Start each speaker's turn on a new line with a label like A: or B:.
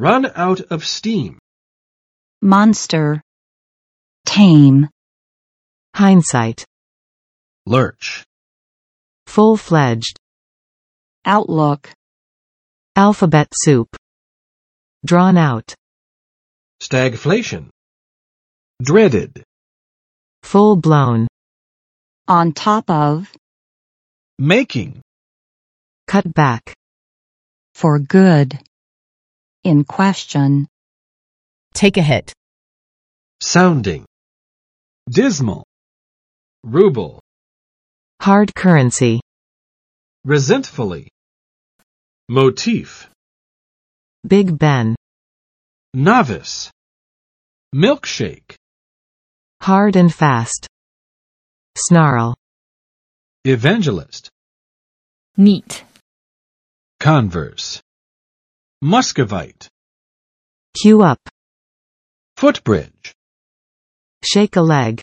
A: Run out of steam.
B: monster, tame,
C: hindsight,
A: Lurch.
C: full-fledged,
B: outlook,
C: alphabet soup, drawn out,
A: Stagflation. Dreaded.
C: full-blown,
B: on top of,
A: Making.
C: cut back,
B: for good, in question,
C: take a hit,
A: Sounding. Dismal. Ruble.
C: hard currency,
A: Resentfully. Motif.
C: Big Ben,
A: Novice. Milkshake.
C: hard and fast, snarl,
A: Evangelist.
D: neat,
A: Converse. Muscovite.
C: cue up,
A: Footbridge.
C: shake a leg,